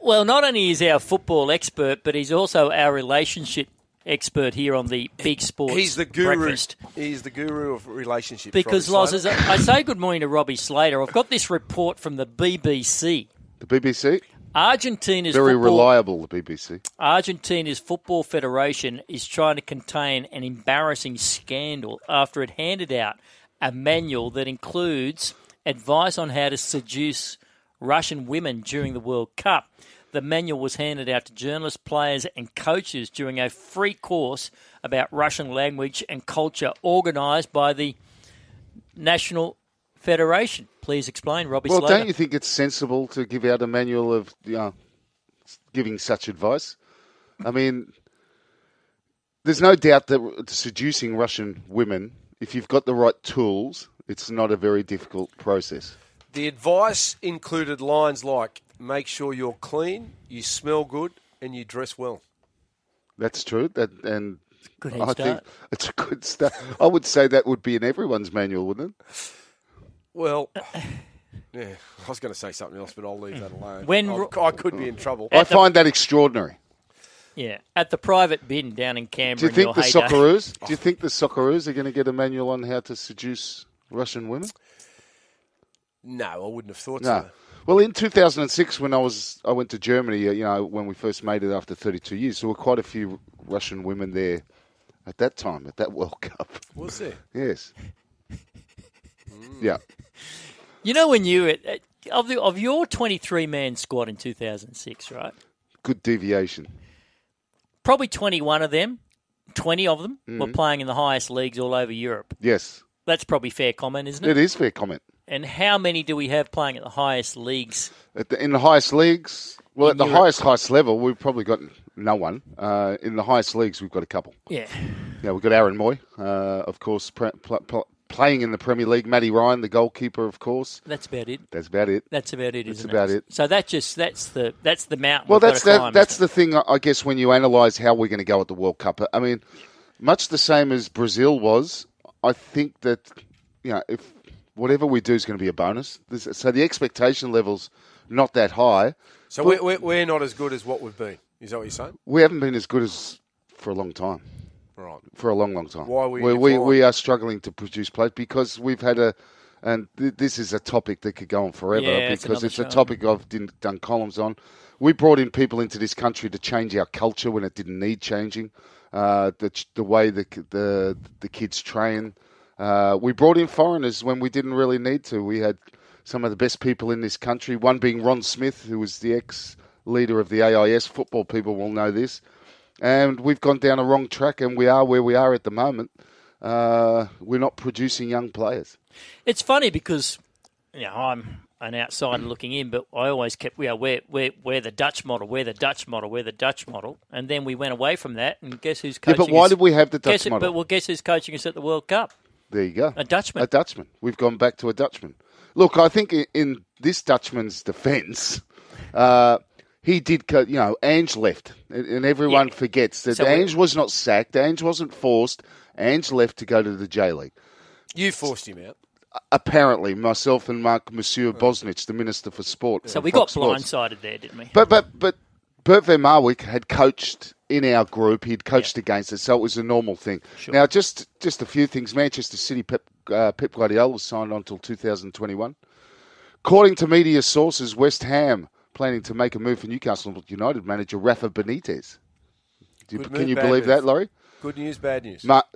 Well, not only is our football expert, but he's also our relationship expert here on the Big Sports He's the guru. Breakfast. He's the guru of relationships. Because, Loz, as I say good morning to Robbie Slater, I've got this report from the BBC. The BBC? Argentina's Very reliable, the BBC. Argentina's Football Federation is trying to contain an embarrassing scandal after it handed out a manual that includes advice on how to seduce Russian women during the World Cup. The manual was handed out to journalists, players and coaches during a free course about Russian language and culture organised by the National Federation. Please explain, Robbie Slater. Well, don't you think it's sensible to give out a manual of giving such advice? I mean, there's no doubt that seducing Russian women, if you've got the right tools, it's not a very difficult process. The advice included lines like, make sure you're clean, you smell good, and you dress well. That's true. Good I think it's a good start. I would say that would be in everyone's manual, wouldn't it? Well, yeah, I was going to say something else, but I'll leave that alone. I could be in trouble. I find that extraordinary. Yeah, at the private bin down in Canberra. Do you think the Socceroos are going to get a manual on how to seduce Russian women? No, I wouldn't have thought so. Well, in 2006, when I went to Germany, when we first made it after 32 years, there were quite a few Russian women there at that time, at that World Cup. Was there? Yes. Yeah. You know, when you of your 23-man squad in 2006, right? Good deviation. Probably 20 of them were playing in the highest leagues all over Europe. Yes. That's probably fair comment, isn't it? It is fair comment. And how many do we have playing at the highest leagues? In the highest leagues, well, at the highest level, we've probably got no one. In the highest leagues, we've got a couple. Yeah. Yeah, we've got Aaron Moy, of course, playing in the Premier League. Matty Ryan, the goalkeeper, of course. That's about it. That's about it. That's about it, isn't it? That's about it. So that's the mountain. Well, that's the thing, I guess, when you analyse how we're going to go at the World Cup. I mean, much the same as Brazil was, I think that, if whatever we do is going to be a bonus. So the expectation level's not that high. So we're not as good as what we've been. Is that what you're saying? We haven't been as good as for a long time. Right. For a long, long time. Why we are struggling to produce players because we've had this is a topic that could go on forever because it's a topic I've done columns on. We brought in people into this country to change our culture when it didn't need changing. The way the kids train. We brought in foreigners when we didn't really need to. We had some of the best people in this country, one being Ron Smith, who was the ex-leader of the AIS. Football people will know this. And we've gone down a wrong track, and we are where we are at the moment. We're not producing young players. It's funny because I'm an outsider looking in, but I always kept we're the Dutch model, and then we went away from that, and guess who's coaching? Yeah, but why did we have the Dutch model? But guess who's coaching us at the World Cup? There you go. A Dutchman. A Dutchman. We've gone back to a Dutchman. Look, I think in this Dutchman's defence, he did, Ange left, and everyone forgets that Ange was not sacked. Ange wasn't forced. Ange left to go to the J-League. You forced him out. Apparently, myself and Monsieur Bosnich, the Minister for Sport. So we got blindsided there, didn't we? But Bert Van Marwijk had coached in our group. He'd coached against us, so it was a normal thing. Sure. Now, just a few things. Manchester City, Pep Guardiola was signed on until 2021. According to media sources, West Ham planning to make a move for Newcastle United manager Rafa Benitez. Can you believe that, Laurie? Good news, bad news? Not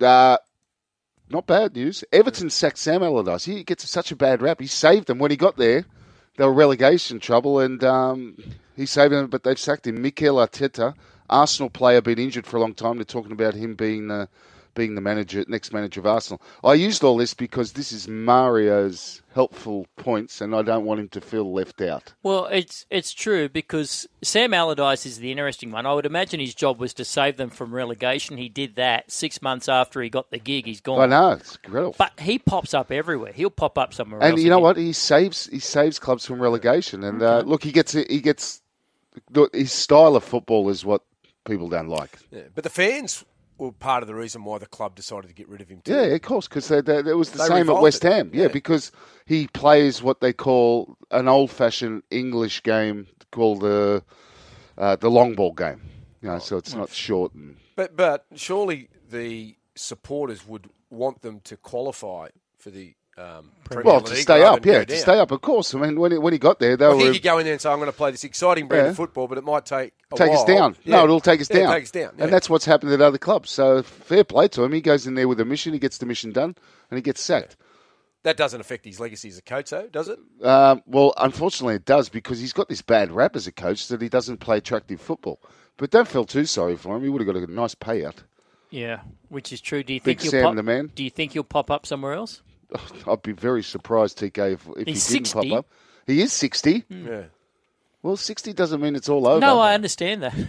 bad news. Everton sacked Sam Allardyce. He gets such a bad rap. He saved them when he got there. They were relegation trouble, and he saved them, but they've sacked him. Mikel Arteta, Arsenal player, been injured for a long time. They're talking about him being the next manager of Arsenal. I used all this because this is Mario's helpful points, and I don't want him to feel left out. Well, it's true because Sam Allardyce is the interesting one. I would imagine his job was to save them from relegation. He did that. 6 months after he got the gig, he's gone. I know, it's incredible. But he pops up everywhere. He'll pop up somewhere else. And you know what? He saves clubs from relegation. And look, he gets his style of football is what people don't like. Yeah, but the fans were part of the reason why the club decided to get rid of him too. Yeah, of course, because it was the They same at revolted. West Ham. Yeah, Yeah. because he plays what they call an old-fashioned English game called the long ball game. So it's not short. But surely the supporters would want them to qualify for the Premier Well, League to stay rather up, than yeah, go to down. stay up, of course. I mean, when he got there, they Well, were here you go in there and say, I'm going to play this exciting brand of Yeah. football, but it might take a take us while. down. Yeah. No, it'll take us down. Take us down. Yeah. And that's what's happened at other clubs. So fair play to him. He goes in there with a mission. He gets the mission done, and he gets sacked. That doesn't affect his legacy as a coach, though, does it? Well, unfortunately, it does because he's got this bad rap as a coach that he doesn't play attractive football. But don't feel too sorry for him. He would have got a nice payout. Yeah, which is true. Do you Big think Sam the man. Do you think he'll pop up somewhere else? I'd be very surprised, TK, if he He's didn't 60. pop up. He is 60. Yeah. Well, 60 doesn't mean it's all over. No, I understand that.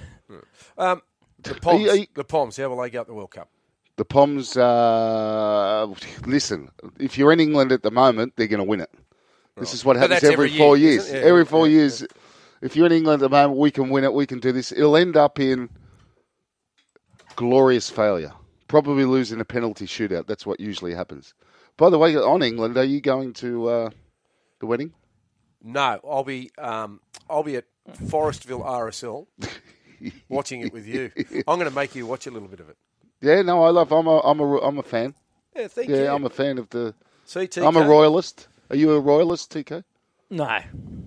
The Poms, Are you- the Poms, how will they go at the World Cup? The Poms, listen, if you're in England at the moment, they're going to win it. This is what But happens that's every every 4 year, years. isn't it? Every 4 years, if you're in England at the moment, we can win it, we can do this. It'll end up in glorious failure. Probably losing a penalty shootout. That's what usually happens. By the way, on England, are you going to the wedding? No, I'll be at Forestville RSL watching it with you. I'm going to make you watch a little bit of it. Yeah, no, I'm a fan. Yeah, thank you. Yeah, I'm a fan of the. See, TK? I'm a royalist. Are you a royalist, TK? No, I'm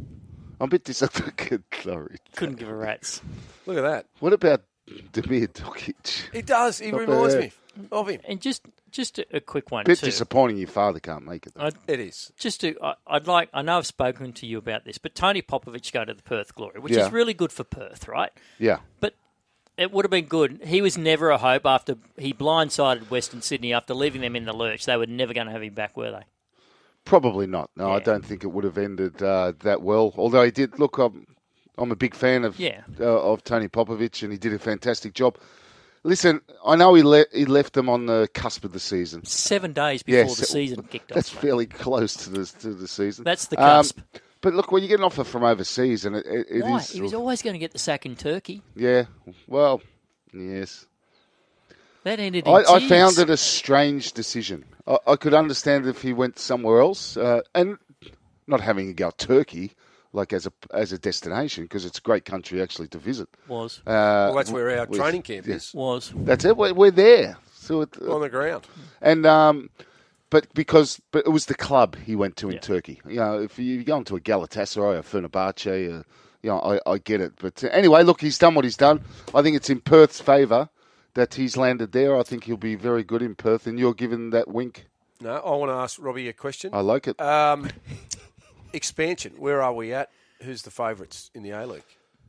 a bit disappointed. Sorry. couldn't give a rat's. Look at that. What about Demir Dokic? He does. He Not reminds bad. me of him. And just a quick one. Bit too. disappointing your father can't make it, though. It is. I know I've spoken to you about this, but Tony Popovich go to the Perth Glory, which Yeah. is really good for Perth, right? Yeah. But it would have been good. He was never a hope after he blindsided Western Sydney after leaving them in the lurch. They were never going to have him back, were they? Probably not. No, I Yeah. don't think it would have ended that well. Although he did, look, I'm a big fan of Tony Popovich, and he did a fantastic job. Listen, I know he left them on the cusp of the season. 7 days before Yes, the season kicked off. That's mate. fairly close to the season. That's the cusp. But look, when you get an offer from overseas, and it Why? is, He was always going to get the sack in Turkey. yeah. Well, yes. That ended in I tears. found it a strange decision. I could understand if he went somewhere else, and not having to go to Turkey, like as a destination, because it's a great country actually to visit. Was. Well, that's where our training camp is. Was. That's it. We're there. So On the ground. and but it was the club he went to in Turkey. You know, if you go into a Galatasaray or Fenerbahce, I get it. But anyway, look, he's done what he's done. I think it's in Perth's favour that he's landed there. I think he'll be very good in Perth, and you're given that wink. No, I want to ask Robbie a question. I like it. Expansion. Where are we at? Who's the favourites in the A-League?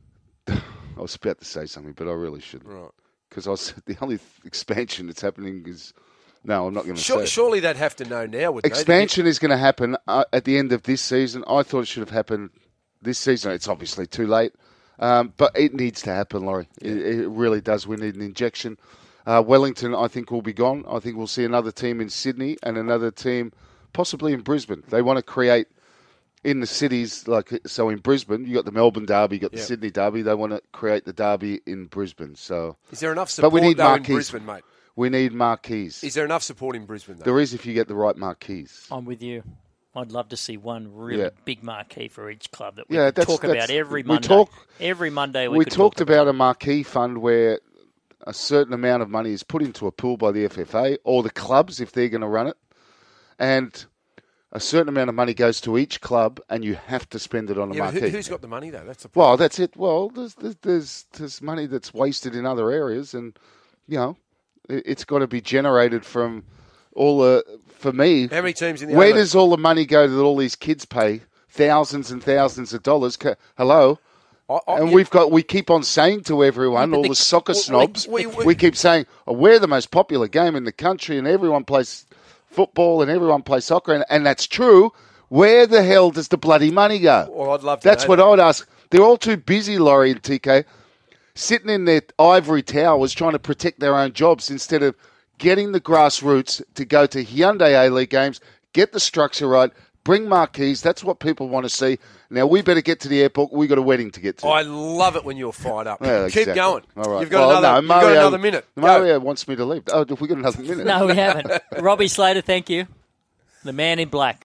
I was about to say something, but I really shouldn't. Right. Because the only expansion that's happening is... No, I'm not going to say it. Surely they'd have to know now, wouldn't Expansion is going to happen at the end of this season. I thought it should have happened this season. It's obviously too late. But it needs to happen, Laurie. It really does. We need an injection. Wellington, I think, will be gone. I think we'll see another team in Sydney and another team possibly in Brisbane. They want to create in the cities, so in Brisbane, you got the Melbourne Derby, you got the Sydney Derby. They want to create the Derby in Brisbane. So, Is there enough but support we need though in marquees. Brisbane, mate? We need marquees. Is there enough support in Brisbane, though? There is if you get the right marquees. I'm with you. I'd love to see one really big marquee for each club that we Yeah, could talk about every Monday. Every Monday We could talked talk about a marquee fund where a certain amount of money is put into a pool by the FFA or the clubs if they're going to run it, and a certain amount of money goes to each club, and you have to spend it on a Yeah, marquee. but who's got the money, though? That's the problem. Well, that's it. Well, there's money that's wasted in other areas, and it's got to be generated from all the. For me, How many teams in the where A-League? does all the money go that all these kids pay thousands and thousands of dollars? Hello. And we keep on saying to everyone, all the soccer snobs, we keep saying, we're the most popular game in the country and everyone plays football and everyone plays soccer. And that's true. Where the hell does the bloody money go? Well, I'd love to That's know what that. I would ask. They're all too busy, Laurie and TK, sitting in their ivory towers trying to protect their own jobs instead of getting the grassroots to go to Hyundai A-League games, get the structure right, Bring marquees. That's what people want to see. Now, we better get to the airport. We've got a wedding to get to. I love it when you're fired up. Yeah, Keep exactly. going. All right. You've got another minute. Mario wants me to leave. Oh, have we got another minute? No, we haven't. Robbie Slater, thank you. The man in black.